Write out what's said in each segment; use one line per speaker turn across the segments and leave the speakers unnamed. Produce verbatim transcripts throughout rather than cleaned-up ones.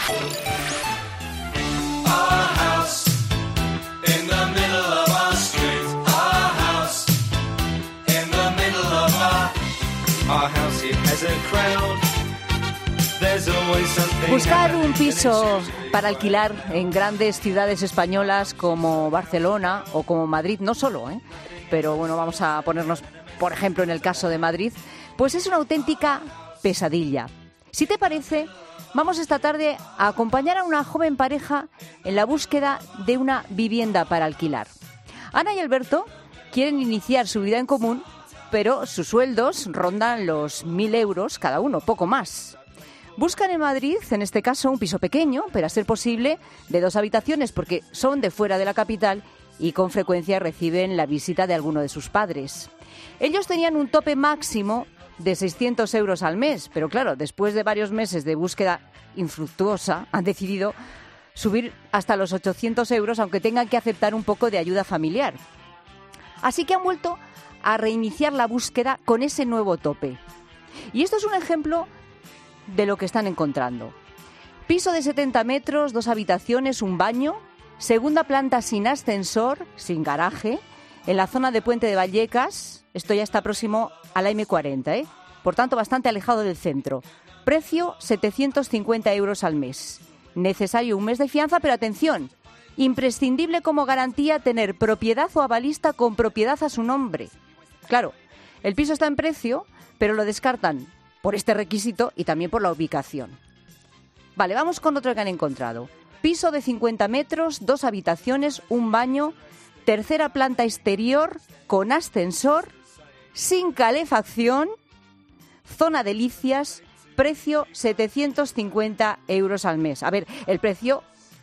Buscar un piso para alquilar en grandes ciudades españolas como Barcelona o como Madrid, no solo, ¿eh? pero bueno, vamos a ponernos, por ejemplo, en el caso de Madrid, pues es una auténtica pesadilla. Si te parece, vamos esta tarde a acompañar a una joven pareja en la búsqueda de una vivienda para alquilar. Ana y Alberto quieren iniciar su vida en común, pero sus sueldos rondan los mil euros cada uno, poco más. Buscan en Madrid, en este caso, un piso pequeño, pero a ser posible de dos habitaciones, porque son de fuera de la capital y con frecuencia reciben la visita de alguno de sus padres. Ellos tenían un tope máximo de seiscientos euros al mes, pero claro, después de varios meses de búsqueda infructuosa, han decidido subir hasta los ochocientos euros, aunque tengan que aceptar un poco de ayuda familiar. Así que han vuelto a reiniciar la búsqueda con ese nuevo tope. Y esto es un ejemplo de lo que están encontrando. Piso de setenta metros, dos habitaciones, un baño, segunda planta sin ascensor, sin garaje, en la zona de Puente de Vallecas. Esto ya está próximo a la eme cuarenta, ¿eh? Por tanto, bastante alejado del centro. Precio, setecientos cincuenta euros al mes. Necesario un mes de fianza, pero atención, imprescindible como garantía tener propiedad o avalista con propiedad a su nombre. Claro, el piso está en precio, pero lo descartan por este requisito y también por la ubicación. Vale, vamos con otro que han encontrado. Piso de cincuenta metros, dos habitaciones, un baño, tercera planta exterior, con ascensor, sin calefacción, zona delicias, precio setecientos cincuenta euros al mes. A ver, el precio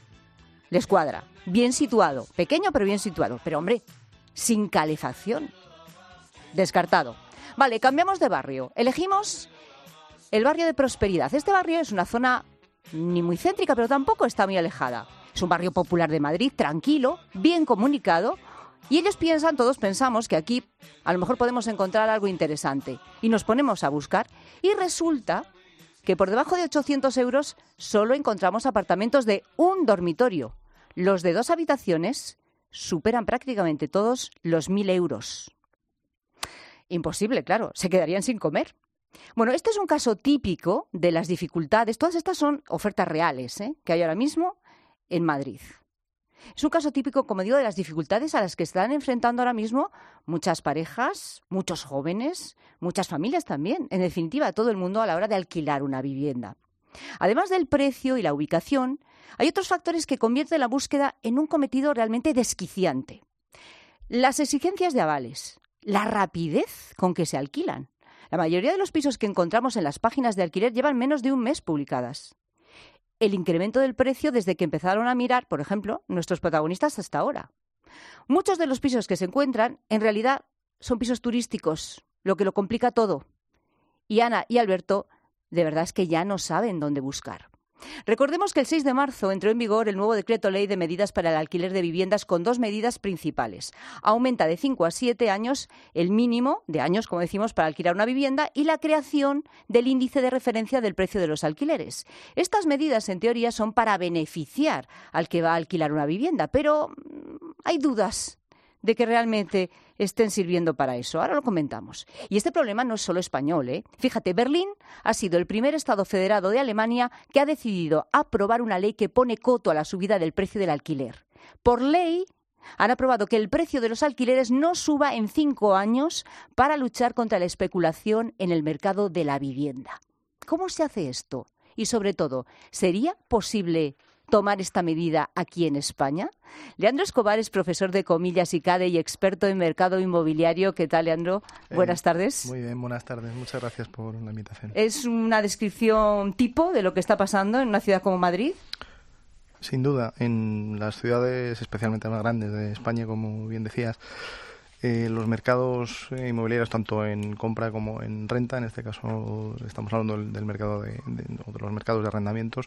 les cuadra. Bien situado, pequeño pero bien situado. Pero hombre, sin calefacción. Descartado. Vale, cambiamos de barrio. Elegimos el barrio de Prosperidad. Este barrio es una zona ni muy céntrica, pero tampoco está muy alejada. Es un barrio popular de Madrid, tranquilo, bien comunicado. Y ellos piensan, todos pensamos, que aquí a lo mejor podemos encontrar algo interesante. Y nos ponemos a buscar. Y resulta que por debajo de ochocientos euros solo encontramos apartamentos de un dormitorio. Los de dos habitaciones superan prácticamente todos los mil euros. Imposible, claro, se quedarían sin comer. Bueno, este es un caso típico de las dificultades. Todas estas son ofertas reales, ¿eh? que hay ahora mismo en Madrid. Es un caso típico, como digo, de las dificultades a las que están enfrentando ahora mismo muchas parejas, muchos jóvenes, muchas familias también, en definitiva, todo el mundo a la hora de alquilar una vivienda. Además del precio y la ubicación, hay otros factores que convierten la búsqueda en un cometido realmente desquiciante. Las exigencias de avales, la rapidez con que se alquilan. La mayoría de los pisos que encontramos en las páginas de alquiler llevan menos de un mes publicadas. El incremento del precio desde que empezaron a mirar, por ejemplo, nuestros protagonistas hasta ahora. Muchos de los pisos que se encuentran, en realidad, son pisos turísticos, lo que lo complica todo. Y Ana y Alberto, de verdad es que ya no saben dónde buscar. Recordemos que el seis de marzo entró en vigor el nuevo decreto ley de medidas para el alquiler de viviendas con dos medidas principales. Aumenta de cinco a siete años el mínimo de años, como decimos, para alquilar una vivienda y la creación del índice de referencia del precio de los alquileres. Estas medidas, en teoría, son para beneficiar al que va a alquilar una vivienda, pero hay dudas de que realmente estén sirviendo para eso. Ahora lo comentamos. Y este problema no es solo español, ¿eh? Fíjate, Berlín ha sido el primer estado federado de Alemania que ha decidido aprobar una ley que pone coto a la subida del precio del alquiler. Por ley, han aprobado que el precio de los alquileres no suba en cinco años para luchar contra la especulación en el mercado de la vivienda. ¿Cómo se hace esto? Y sobre todo, ¿sería posible tomar esta medida aquí en España? Leandro Escobar es profesor de Comillas y CADE y experto en mercado inmobiliario. ¿Qué tal, Leandro? Eh, buenas tardes.
Muy bien, buenas tardes. Muchas gracias por la invitación.
¿Es una descripción tipo de lo que está pasando en una ciudad como Madrid?
Sin duda. En las ciudades especialmente más grandes de España, como bien decías, eh, los mercados inmobiliarios, tanto en compra como en renta, en este caso estamos hablando del, del mercado de, de, de los mercados de arrendamientos,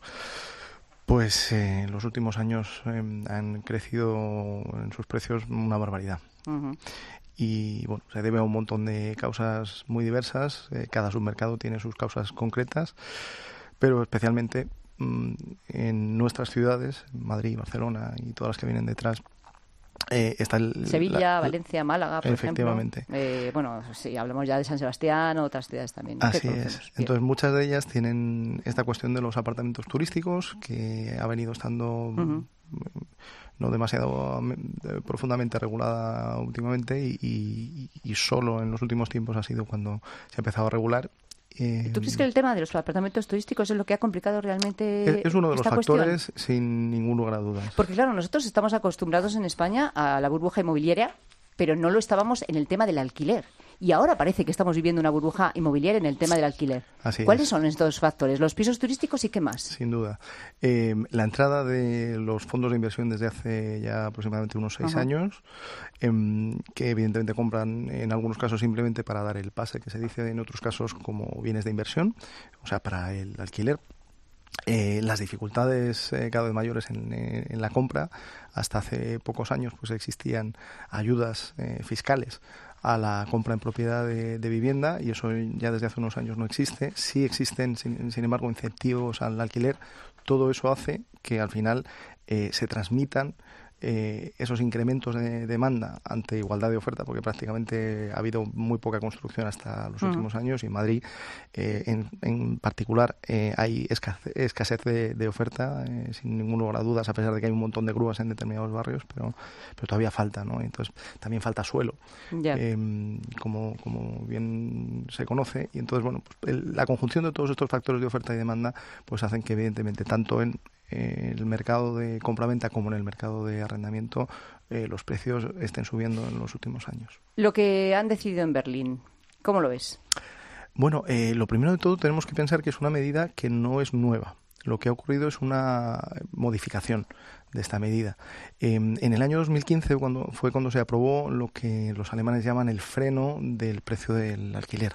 pues eh, en los últimos años eh, han crecido en sus precios una barbaridad. Uh-huh. Y bueno, se debe a un montón de causas muy diversas. Eh, cada submercado tiene sus causas concretas, pero especialmente en nuestras ciudades, Madrid, Barcelona y todas las que vienen detrás, Eh, está el,
Sevilla,
la,
Valencia, Málaga, por
efectivamente.
ejemplo. Eh, bueno, sí, hablamos ya de San Sebastián, otras ciudades también.
Así es. Entonces, muchas de ellas tienen esta cuestión de los apartamentos turísticos, que ha venido estando uh-huh. no demasiado eh, profundamente regulada últimamente y, y, y solo en los últimos tiempos ha sido cuando se ha empezado a regular. Eh,
¿Tú crees que el tema de los apartamentos turísticos es lo que ha complicado realmente
es, es uno de los factores,
cuestión?
Sin ningún lugar a dudas.
Porque claro, nosotros estamos acostumbrados en España a la burbuja inmobiliaria, pero no lo estábamos en el tema del alquiler. Y ahora parece que estamos viviendo una burbuja inmobiliaria en el tema del alquiler.
Así
¿Cuáles
es.
son estos factores? ¿Los pisos turísticos y qué más?
Sin duda. Eh, la entrada de los fondos de inversión desde hace ya aproximadamente unos seis uh-huh. años, eh, que evidentemente compran en algunos casos simplemente para dar el pase, que se dice en otros casos como bienes de inversión, o sea, para el alquiler. Eh, las dificultades eh, cada vez mayores en, eh, en la compra. Hasta hace pocos años pues existían ayudas eh, fiscales a la compra en propiedad de, de vivienda, y eso ya desde hace unos años no existe. Sí existen, sin, sin embargo, incentivos al alquiler. Todo eso hace que al final eh, se transmitan Eh, esos incrementos de demanda ante igualdad de oferta, porque prácticamente ha habido muy poca construcción hasta los uh-huh. últimos años, y en Madrid eh, en, en particular eh, hay escasez, escasez de, de oferta, eh, sin ningún lugar a dudas, a pesar de que hay un montón de grúas en determinados barrios, pero, pero todavía falta, ¿no? Entonces también falta suelo,
yeah.
eh, como, como bien se conoce, y entonces bueno, pues el, la conjunción de todos estos factores de oferta y demanda pues hacen que evidentemente tanto en el mercado de compraventa como en el mercado de arrendamiento eh, los precios estén subiendo en los últimos años.
Lo que han decidido en Berlín, ¿cómo lo ves?
Bueno, eh, lo primero de todo tenemos que pensar que es una medida que no es nueva. Lo que ha ocurrido es una modificación de esta medida. Eh, en el año dos mil quince cuando, fue cuando se aprobó lo que los alemanes llaman el freno del precio del alquiler.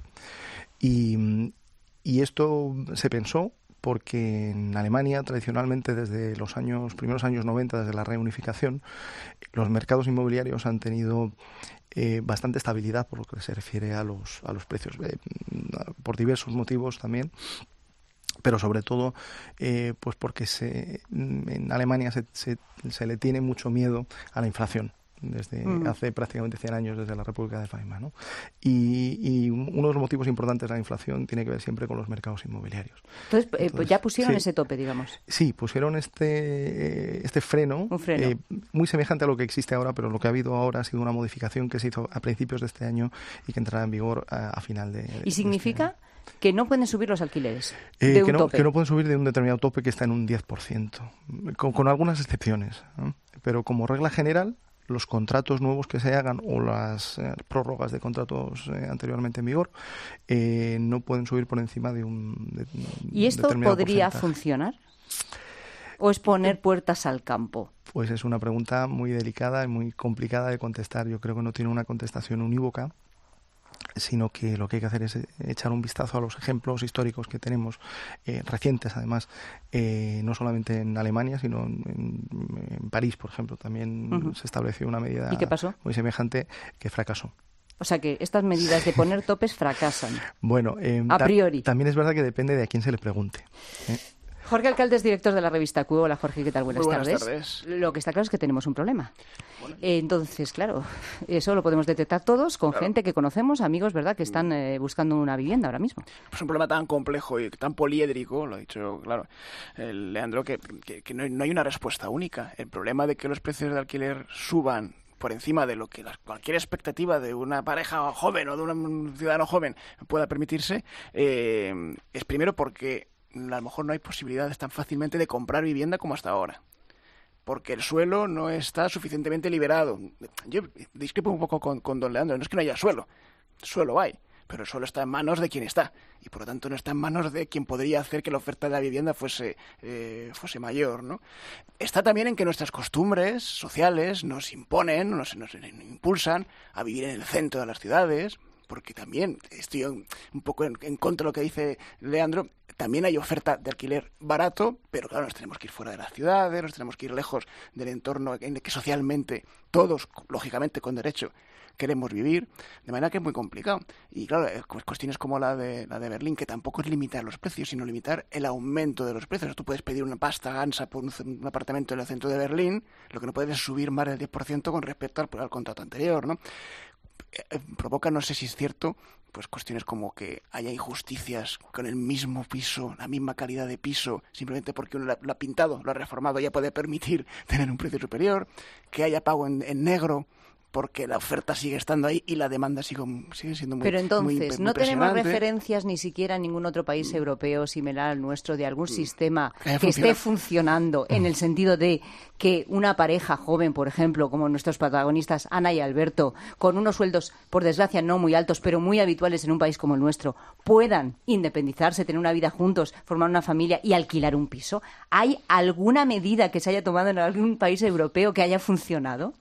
Y, y esto se pensó porque en Alemania, tradicionalmente, desde los años primeros años noventa, desde la reunificación, los mercados inmobiliarios han tenido eh, bastante estabilidad por lo que se refiere a los, a los precios, eh, por diversos motivos también, pero sobre todo eh, pues porque se, en Alemania se, se, se le tiene mucho miedo a la inflación. Desde mm. hace prácticamente cien años, desde la República de Weimar, ¿no? Y, y uno de los motivos importantes de la inflación tiene que ver siempre con los mercados inmobiliarios.
Entonces, eh, Entonces ya pusieron
sí,
ese tope, digamos.
Sí, pusieron este este freno,
Un freno.
Eh, muy semejante a lo que existe ahora, pero lo que ha habido ahora ha sido una modificación que se hizo a principios de este año y que entrará en vigor a, a final de, de
¿Y significa
este
que no pueden subir los alquileres?
Eh,
de un
que, no,
tope.
que no pueden subir de un determinado tope que está en un diez por ciento, con, con algunas excepciones, ¿no? Pero como regla general, los contratos nuevos que se hagan o las eh, prórrogas de contratos eh, anteriormente en vigor eh, no pueden subir por encima de un de,
¿Y esto podría
porcentaje.
funcionar? ¿O es poner puertas al campo?
Pues es una pregunta muy delicada y muy complicada de contestar. Yo creo que no tiene una contestación unívoca, sino que lo que hay que hacer es echar un vistazo a los ejemplos históricos que tenemos, eh, recientes además, eh, no solamente en Alemania, sino en, en París, por ejemplo, también uh-huh. se estableció una medida
¿Y qué pasó?
muy semejante que fracasó.
O sea que estas medidas de poner topes fracasan.
Bueno, eh,
a priori.
Ta- también es verdad que depende de a quién se le pregunte, ¿eh?
Jorge Alcalde es director de la revista Q. Hola, Jorge, ¿qué tal? Buenas,
Muy buenas
tardes.
tardes.
Lo que está claro es que tenemos un problema.
Bueno.
Entonces, claro, eso lo podemos detectar todos con claro. gente que conocemos, amigos, ¿verdad?, que están eh, buscando una vivienda ahora mismo.
Es un problema tan complejo y tan poliédrico, lo ha dicho, claro, el Leandro, que, que, que no, hay, no hay una respuesta única. El problema de que los precios de alquiler suban por encima de lo que la, cualquier expectativa de una pareja joven o de un ciudadano joven pueda permitirse, eh, es primero porque a lo mejor no hay posibilidades tan fácilmente de comprar vivienda como hasta ahora, porque el suelo no está suficientemente liberado. Yo discrepo un poco con, con don Leandro, no es que no haya suelo, suelo hay, pero el suelo está en manos de quien está, y por lo tanto no está en manos de quien podría hacer que la oferta de la vivienda fuese, eh, fuese mayor, ¿no? Está también en que nuestras costumbres sociales nos imponen, nos, nos impulsan a vivir en el centro de las ciudades, porque también estoy un poco en, en contra de lo que dice Leandro. También hay oferta de alquiler barato, pero claro, nos tenemos que ir fuera de las ciudades, nos tenemos que ir lejos del entorno en el que socialmente todos, lógicamente con derecho, queremos vivir, de manera que es muy complicado. Y claro, cuestiones como la de la de Berlín, que tampoco es limitar los precios, sino limitar el aumento de los precios. Tú puedes pedir una pasta gansa por un, un apartamento en el centro de Berlín, lo que no puedes es subir más del diez por ciento con respecto al, al contrato anterior, ¿no? Eh, provoca, no sé si es cierto, pues cuestiones como que haya injusticias con el mismo piso, la misma calidad de piso, simplemente porque uno lo ha pintado, lo ha reformado, ya puede permitir tener un precio superior, que haya pago en, en negro, porque la oferta sigue estando ahí y la demanda sigue, sigue siendo muy
Pero entonces,
muy, muy
¿no tenemos
impresionante?
referencias ni siquiera en ningún otro país europeo similar al nuestro de algún sistema
que
que esté funcionando en el sentido de que una pareja joven, por ejemplo, como nuestros protagonistas Ana y Alberto, con unos sueldos, por desgracia, no muy altos, pero muy habituales en un país como el nuestro, puedan independizarse, tener una vida juntos, formar una familia y alquilar un piso? ¿Hay alguna medida que se haya tomado en algún país europeo que haya funcionado?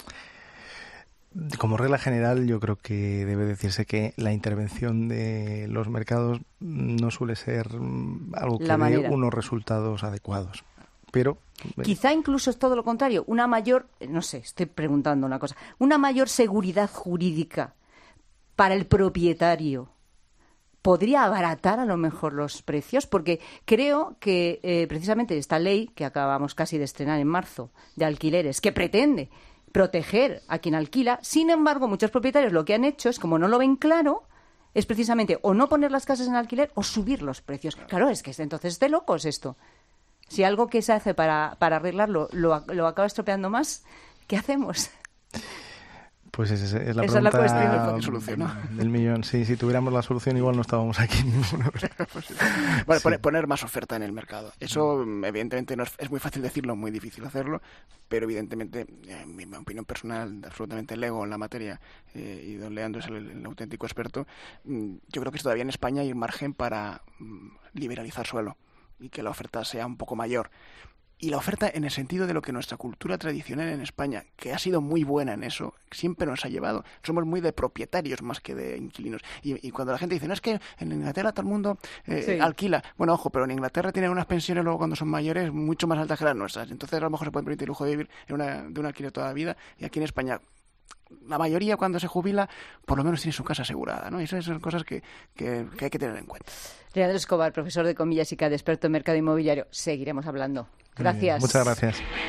Como regla general, yo creo que debe decirse que la intervención de los mercados no suele ser algo que dé unos resultados adecuados. Pero
quizá incluso es todo lo contrario, una mayor, no sé, estoy preguntando una cosa, una mayor seguridad jurídica para el propietario podría abaratar a lo mejor los precios, porque creo que eh, precisamente esta ley que acabamos casi de estrenar en marzo de alquileres, que pretende proteger a quien alquila. Sin embargo, muchos propietarios lo que han hecho es, como no lo ven claro, es precisamente o no poner las casas en alquiler o subir los precios. Claro, es que entonces es de locos esto. Si algo que se hace para, para arreglarlo lo, lo acaba estropeando más, ¿qué hacemos?
Pues esa es la
Esa
pregunta
es la cuestión.
del millón. Sí, si tuviéramos la solución igual no estábamos aquí ninguno.
Bueno, sí. poner, poner más oferta en el mercado. Eso, evidentemente, no es, es muy fácil decirlo, muy difícil hacerlo, pero evidentemente, en mi opinión personal, absolutamente lego en la materia, eh, y don Leandro es el, el auténtico experto, yo creo que todavía en España hay un margen para um, liberalizar suelo y que la oferta sea un poco mayor. Y la oferta en el sentido de lo que nuestra cultura tradicional en España, que ha sido muy buena en eso, siempre nos ha llevado. Somos muy de propietarios más que de inquilinos. Y, y cuando la gente dice, no, es que en Inglaterra todo el mundo eh, sí. alquila. Bueno, ojo, pero en Inglaterra tienen unas pensiones luego cuando son mayores mucho más altas que las nuestras. Entonces a lo mejor se pueden permitir el lujo de vivir en una, de un alquiler toda la vida. Y aquí en España, la mayoría cuando se jubila, por lo menos tiene su casa asegurada, ¿no? Y esas son cosas que, que, que hay que tener en cuenta.
Leandro Escobar, profesor de Comillas y C A D, experto en mercado inmobiliario. Seguiremos hablando. Gracias.
Muchas gracias.